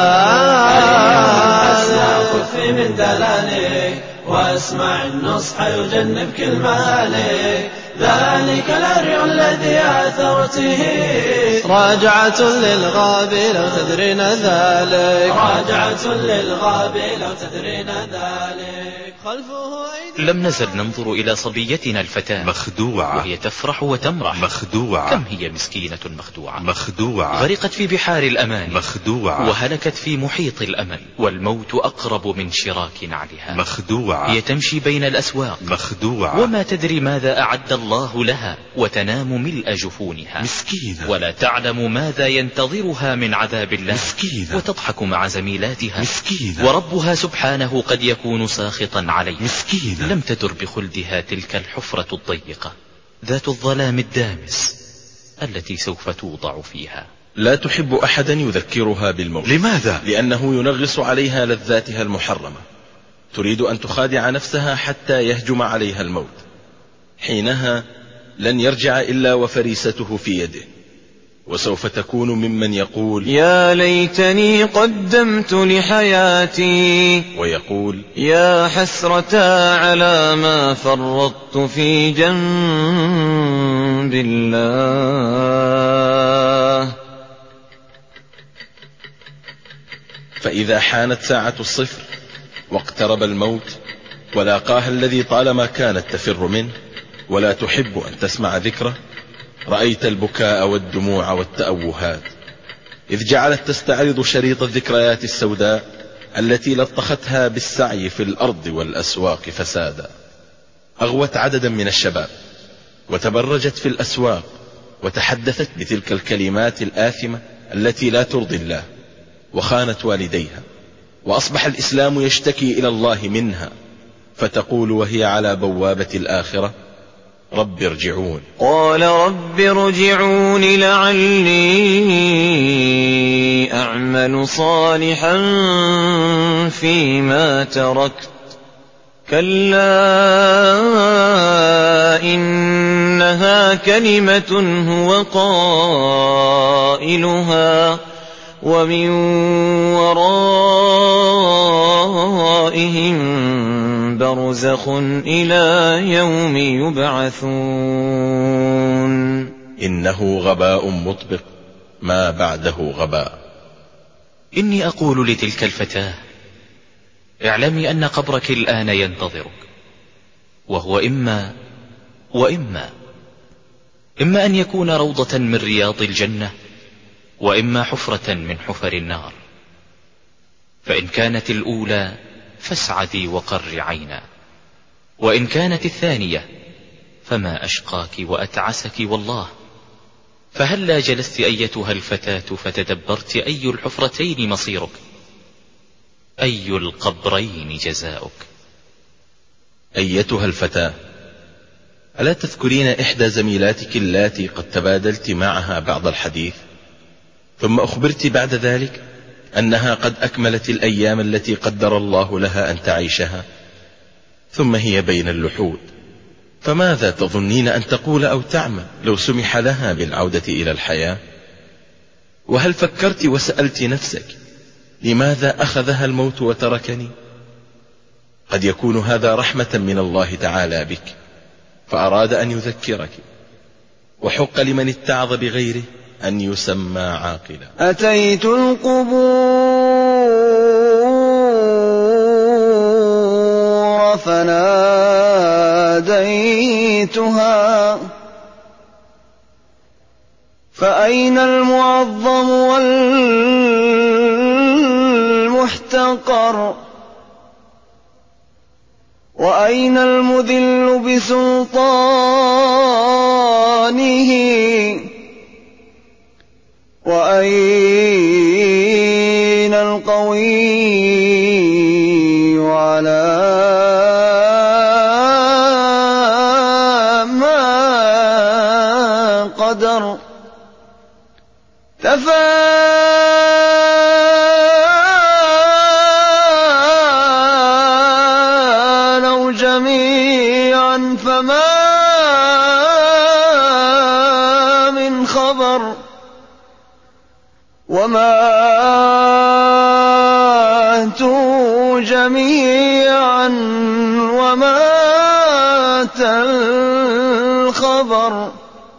ذلك. كفي من دلالك واسمع النصح يجنبك المهالك، ذلك الأري الذي آثرته راجعة للغاب لو تدرين ذلك، راجعة للغاب لو تدرين ذلك. لم نزل ننظر إلى صبيتنا الفتاة مخدوعة وهي تفرح وتمرح، مخدوعة. كم هي مسكينة مخدوعة، غرقت في بحار الأمان، مخدوعة، وهلكت في محيط الأمل، والموت أقرب من شراك نعلها، مخدوعة. هي تمشي بين الأسواق مخدوعة، وما تدري ماذا أعد الله لها، وتنام ملء جفونها مسكينة، ولا تعلم ماذا ينتظرها من عذاب الله، مسكينة، وتضحك مع زميلاتها، مسكينة، وربها سبحانه قد يكون ساخطا عليها، مسكينة. لم تدر بخلدها تلك الحفرة الضيقة ذات الظلام الدامس التي سوف توضع فيها. لا تحب أحدا يذكرها بالموت. لماذا؟ لأنه ينغص عليها لذاتها المحرمة، تريد أن تخادع نفسها حتى يهجم عليها الموت، حينها لن يرجع إلا وفريسته في يده، وسوف تكون ممن يقول يا ليتني قدمت لحياتي، ويقول يا حسرة على ما فرطت في جنب الله. فإذا حانت ساعة الصفر واقترب الموت ولاقاها الذي طالما كانت تفر منه ولا تحب أن تسمع ذكره، رأيت البكاء والدموع والتأوهات، إذ جعلت تستعرض شريط الذكريات السوداء التي لطختها بالسعي في الأرض والأسواق فسادا. أغوت عددا من الشباب وتبرجت في الأسواق وتحدثت بتلك الكلمات الآثمة التي لا ترضي الله، وخانت والديها، وأصبح الإسلام يشتكي إلى الله منها، فتقول وهي على بوابة الآخرة رب ارجعون. قال رب ارجعون لعلي أعمل صالحا فيما تركت، كلا إنها كلمة هو قائلها ومن ورائهم برزخ إلى يوم يبعثون. إنه غباء مطبق ما بعده غباء. إني أقول لتلك الفتاة اعلمي أن قبرك الآن ينتظرك، وهو إما أن يكون روضة من رياض الجنة، وإما حفرة من حفر النار. فإن كانت الأولى فاسعدي وقر عينا، وإن كانت الثانية فما أشقاك وأتعسك والله. فهلا جلست أيتها الفتاة فتدبرت أي الحفرتين مصيرك، أي القبرين جزاؤك. أيتها الفتاة، ألا تذكرين إحدى زميلاتك اللاتي قد تبادلت معها بعض الحديث، ثم أخبرت بعد ذلك أنها قد أكملت الأيام التي قدر الله لها أن تعيشها، ثم هي بين اللحود، فماذا تظنين أن تقول أو تعمل لو سمح لها بالعودة إلى الحياة؟ وهل فكرت وسألت نفسك لماذا أخذها الموت وتركني؟ قد يكون هذا رحمة من الله تعالى بك، فأراد أن يذكرك، وحق لمن اتعظ بغيره أن يسمى عاقلا. أتيت القبور فناديتها، فأين المعظم والمحتقر، وأين المذل بسلطانه، وأين القوي على ما قدر. تفانوا جميعا فما من خبر، وماتوا جميعا ومات الخبر.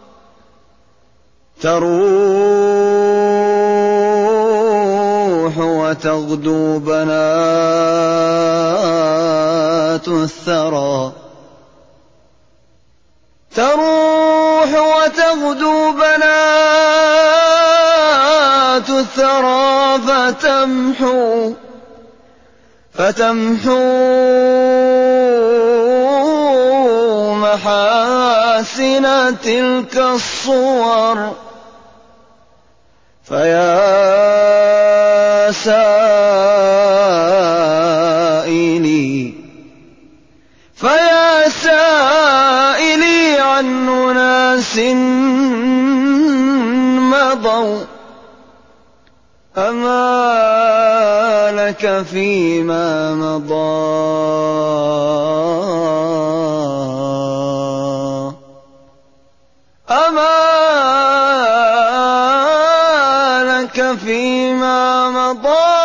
تروح وتغدو بنات الثرى، تروح وتغدو بنات الثرى، فتمحو محاسن تلك الصور. فيا سائلي عن أناس مضوا، أما لك فيما مضى، أما لك فيما مضى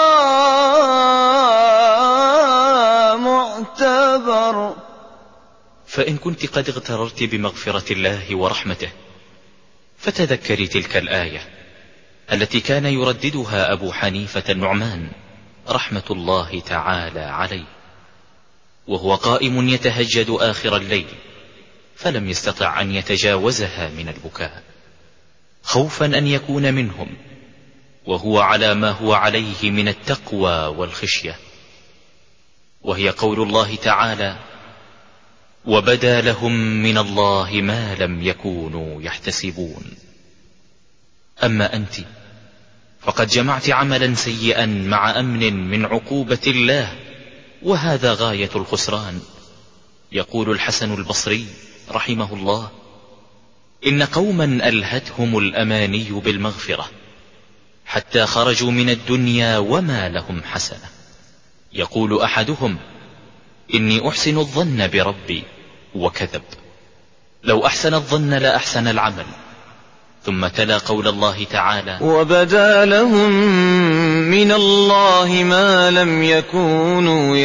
معتبر. فإن كنت قد اغتررت بمغفرة الله ورحمته، فتذكري تلك الآية التي كان يرددها أبو حنيفة النعمان رحمة الله تعالى عليه، وهو قائم يتهجد آخر الليل، فلم يستطع أن يتجاوزها من البكاء، خوفا أن يكون منهم وهو على ما هو عليه من التقوى والخشية. وهي قول الله تعالى: وبدا لهم من الله ما لم يكونوا يحتسبون. أما أنت فقد جمعت عملا سيئا مع أمن من عقوبة الله، وهذا غاية الخسران. يقول الحسن البصري رحمه الله: إن قوما ألهتهم الأماني بالمغفرة حتى خرجوا من الدنيا وما لهم حسنة. يقول أحدهم: إني أحسن الظن بربي، وكذب. لو أحسن الظن لأحسن العمل. ثم تلا قول الله تعالى: وبدا لهم من الله ما لم يكونوا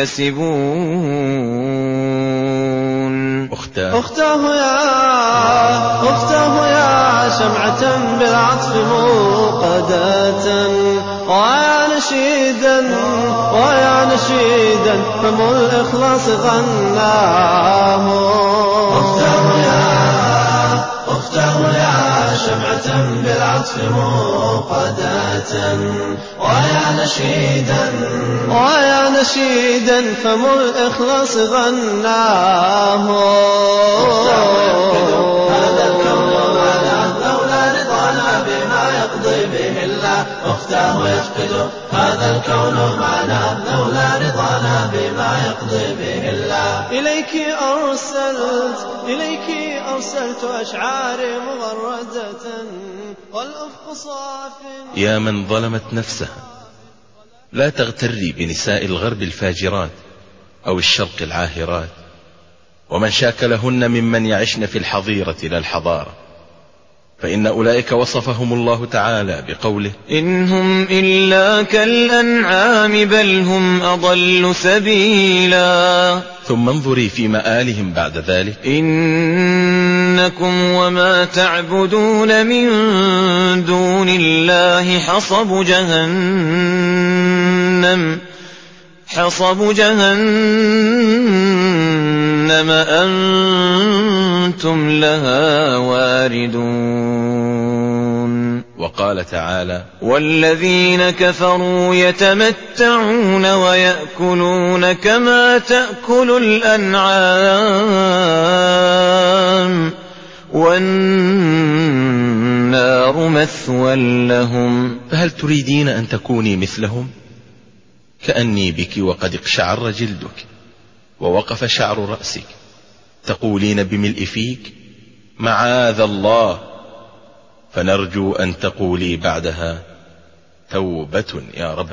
يحتسبون. أختاه يا شمعة بالعطف موقدة، ويا نشيدا فم الإخلاص غناه. أختاه يا شمعة بالعطف موقدة، مغردة ويا نشيدا فم الإخلاص غناه هذا الكون معنا لولا رضانا بما يقضي به الله أختاه يفقد هذا الكون معنا لولا رضانا بما يقضي به الله إليك أرسلت أشعاري مغردة والأفق صاف. يا من ظلمت نفسها لا تغتري بنساء الغرب الفاجرات أو الشرق العاهرات ومن شاكلهن ممن يعشن في الحظيرة لا الحضارة، فإن أولئك وصفهم الله تعالى بقوله إن هم إلا كالأنعام بل هم أضل سبيلا. ثم انظري في مآلهم بعد ذلك إنكم وما تعبدون من دون الله حصب جهنم أنتم لها واردون. وقال تعالى والذين كفروا يتمتعون ويأكلون كما تأكل الأنعام والنار مثوى لهم. فهل تريدين أن تكوني مثلهم؟ كأني بك وقد اقشعر جلدك ووقف شعر رأسك تقولين بملء فيك معاذ الله، فنرجو أن تقولي بعدها توبة يا رب.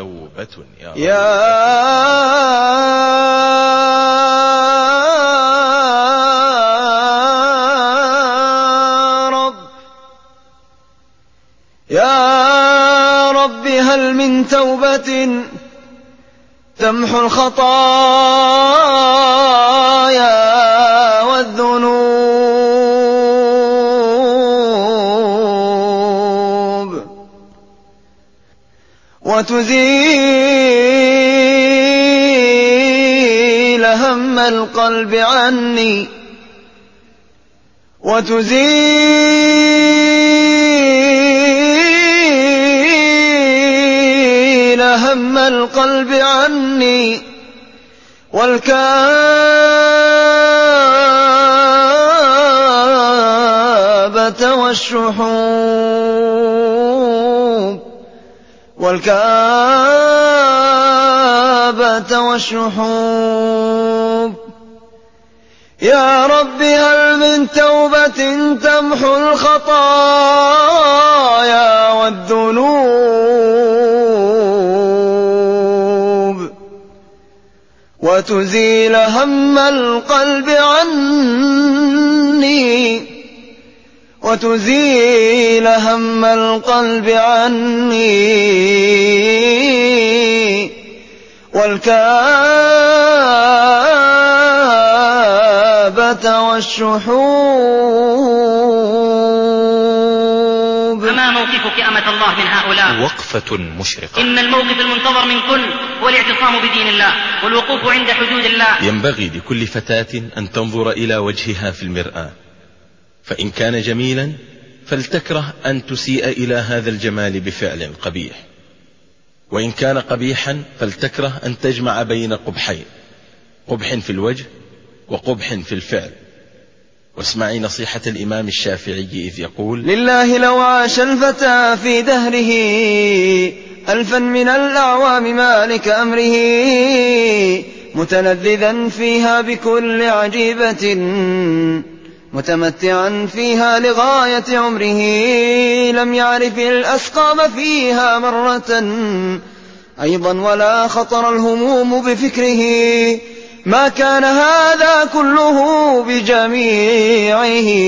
يا رب هل من توبة تمحو الخطايا والذنوب وتزيل هم القلب عني والكآبة والشحوب. يا رب هل من توبة تمحو الخطايا والذنوب وتزيل هم القلب عني والكآبة والشحوب. فما موقفك أمة الله من هؤلاء؟ وقفة مشرقة. إن الموقف المنتظر من كل هو الاعتصام بدين الله والوقوف عند حدود الله. ينبغي لكل فتاة أن تنظر إلى وجهها في المرآة، فإن كان جميلا فلتكره أن تسيء إلى هذا الجمال بفعل قبيح، وإن كان قبيحا فلتكره أن تجمع بين قبحين، قبح في الوجه وقبح في الفعل. واسمعي نصيحة الإمام الشافعي إذ يقول لله لو عاش الفتى في دهره 1000 من الأعوام مالك أمره متلذذا فيها بكل عجيبة متمتعا فيها لغاية عمره لم يعرف الأسقام فيها مرة أيضا ولا خطر الهموم بفكره ما كان هذا كله بجميعه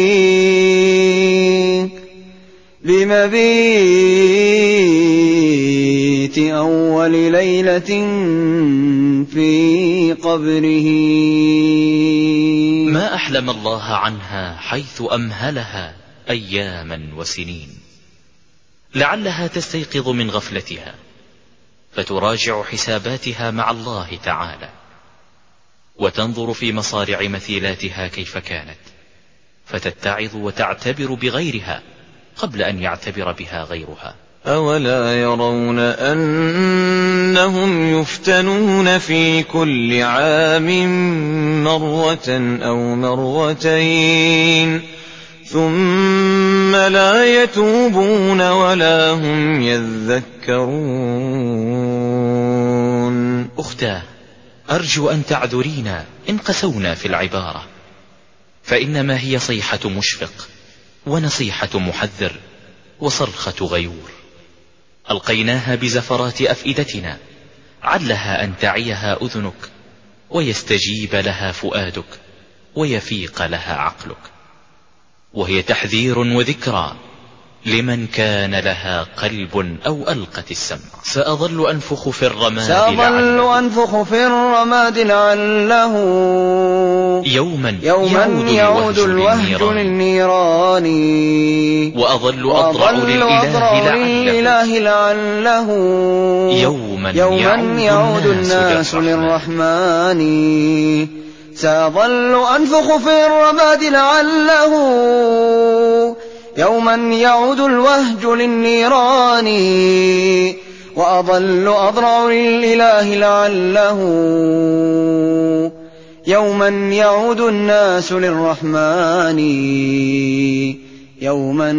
لمبيت أول ليلة في قبره. ما أحلم الله عنها حيث أمهلها أياما وسنين، لعلها تستيقظ من غفلتها فتراجع حساباتها مع الله تعالى وتنظر في مصارع مثيلاتها كيف كانت، فتتعظ وتعتبر بغيرها قبل أن يعتبر بها غيرها. أولا يرون أنهم يفتنون في كل عام مرة أو مرتين ثم لا يتوبون ولا هم يذكرون. أختاه، أرجو أن تعذرينا إن قسونا في العبارة، فإنما هي صيحة مشفق ونصيحة محذر وصرخة غيور، ألقيناها بزفرات أفئدتنا علها أن تعيها أذنك ويستجيب لها فؤادك ويفيق لها عقلك، وهي تحذير وذكرى لمن كان لها قلب أو ألقت السمع. سأظل أنفخ في الرماد لعله يوما يعود الوهج للنيران وأظل أضرع للإله لعله يوما يعود الناس للرحمن. سأظل أنفخ في الرماد لعله يوما يعود الوهج للنيران وأظل أضرع للإله لعله يوما يعود الناس للرحمن. يوما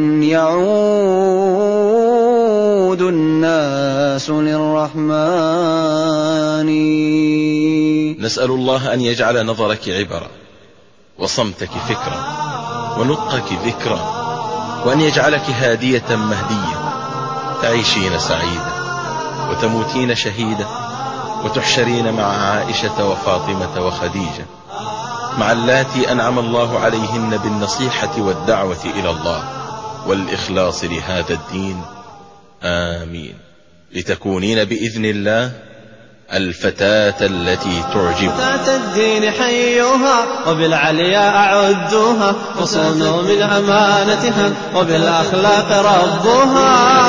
يعود الناس للرحمن. نسأل الله أن يجعل نظرك عبرة وصمتك فكرة ونطقك ذكرى، وأن يجعلك هادية مهدية تعيشين سعيدة وتموتين شهيدة وتحشرين مع عائشة وفاطمة وخديجة مع اللاتي أنعم الله عليهن بالنصيحة والدعوة إلى الله والإخلاص لهذا الدين. آمين. لتكونين بإذن الله الفتاة التي تعجب. فتاة الدين حيها وبالعلياء أعدوها وصونوا من أمانتها وبالأخلاق ربها.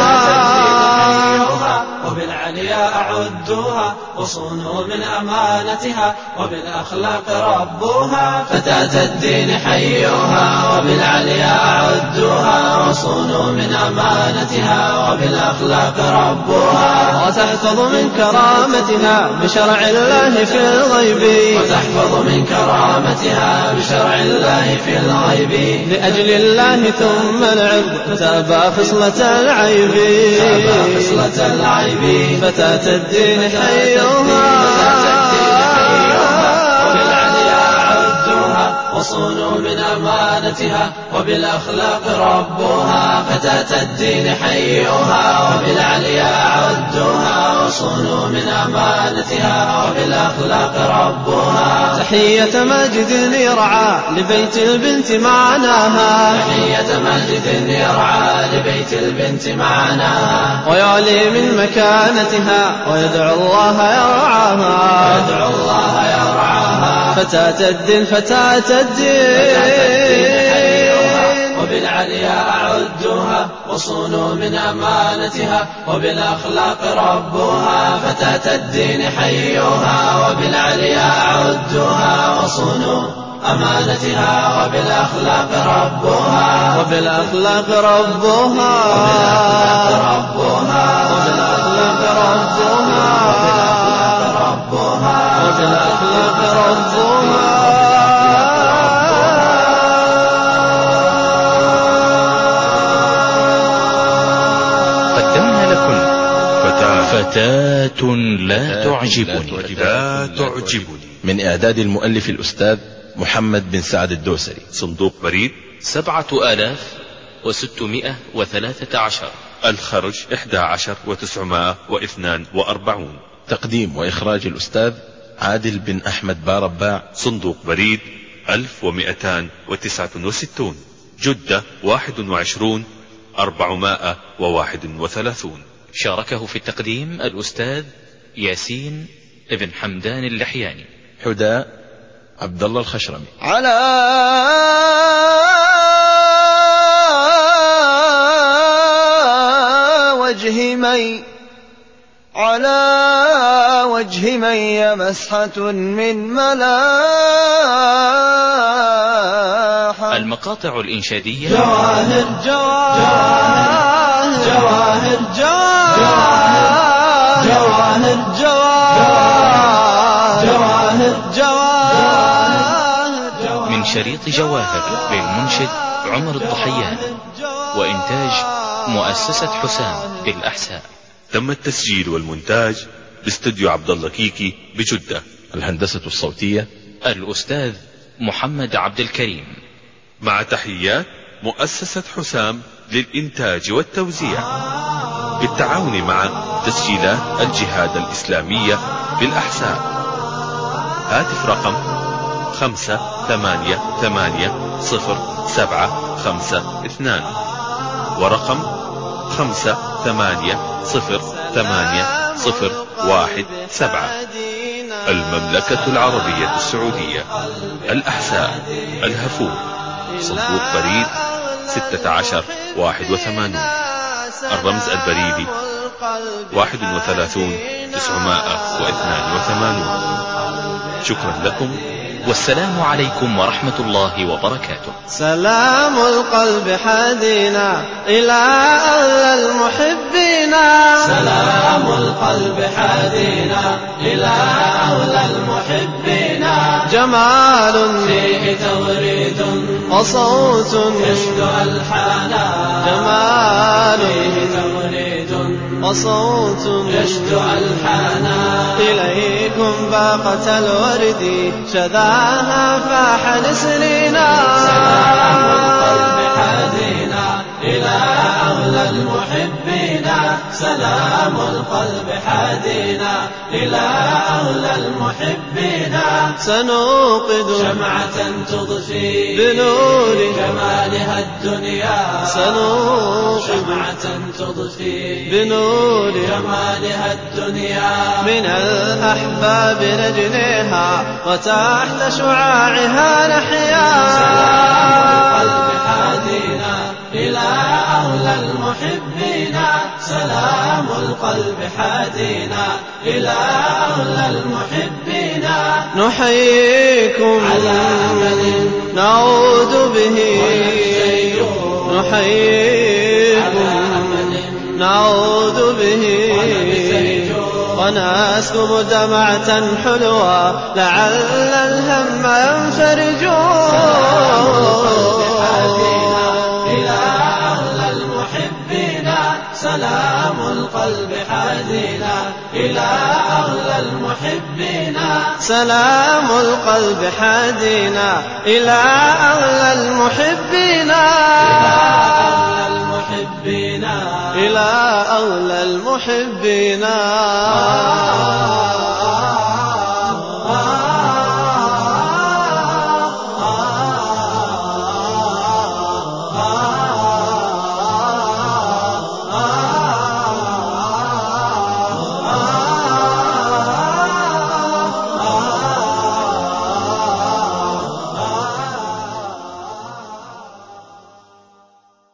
وبالعلياء أعدوها وصونوا من أمانتها وبالأخلاق ربها. فتاة الدين حيها وبالعلياء أعدوها وصونوا من أمانتها وبالأخلاق ربها. وتحفظ من كرامتها بشرع الله في الغيب. وتحفظ من كرامتها بشرع الله في الغيب. لأجل الله ثم العرض تابى خصلة العيب. فتاة الدين حيها وبالعلياء عدوها وصونوا من أمانتها وبالأخلاق ربوها. فتاة الدين حيها وبالعلياء عدوها وصونوا من أمانتها وبالأخلاق ربوها. تحية ماجد يرعى لبيت البنت معناها. تحية ماجد يرعى لبيت البنت معناها. ويعلي من مكانتها ويدعو الله يرعاها. ويدعو الله يرعاها. فتاة الدين فتاة الدين وبالعلياء عدوها وصونوا من أمانتها وبالأخلاق ربوها. فتاة الدين حيوها وبالعلياء عدوها وصونوا أمانتها وبالأخلاق ربوها. وبالأخلاق ربوها. وبالأخلاق ربوها. وبالأخلاق ربوها. وبالأخلاق ربوها. فتاة لا تعجبني من إعداد المؤلف الأستاذ محمد بن سعد الدوسري. صندوق بريد 7613. الخرج 11,942. تقديم وإخراج الأستاذ عادل بن أحمد بارباع. صندوق بريد 1269 جدة 21,431. شاركه في التقديم الأستاذ ياسين ابن حمدان اللحياني. حداء عبد الله الخشرمي. على وجه مي مسحة من ملاح. المقاطع الإنشادية جواهر جواهر جواهر جواهر جواهر جواهر. من شريط جواهر للمنشد عمر الضحيان، وإنتاج مؤسسة حسام بالأحساء. تم التسجيل والمونتاج باستوديو عبد الله كيكي بجدة. الهندسة الصوتية الأستاذ محمد عبد الكريم، مع تحيات مؤسسة حسام للإنتاج والتوزيع بالتعاون مع تسجيلات الجهاد الإسلامية بالأحساء. هاتف رقم 5880752 ورقم 5808017. المملكة العربية السعودية، الأحساء، الهفور، صندوق بريد 16981. الرمز البريدي 31982. شكرا لكم، والسلام عليكم ورحمة الله وبركاته. سلام القلب حدينا إلى أغلى المحبين. سلام القلب حدينا إلى أغلى المحبين. جمال فيه توريد وصوت يشدو الحانا. جمال فيه توريد وصوت يشدو الحانا. إليكم باقة الورد شذاها فاح نسرنا. سلام القلب حدينا إلى أغلى المحبين. سلام القلب حدينا إلى أغلى المحبين. سنوقد شمعة تضفي بنور جمالها الدنيا. سنوقد شمعة تضفي بنور جمالها الدنيا. من الأحباب نجنيها وتحت شعاعها نحيا. سلام القلب حدينا إلى أغلى المحبين. سلام القلب حدينا إلى أغلى المحبين. نحييكم على أمل نعود به. نحييكم نعود به ونسكب دمعة حلوة لعل الهم ينفرج. سلام القلب حدينا إلى أغلى المحبين. سلام القلب حدينا إلى أغلى المحبين. إلى أغلى المحبين.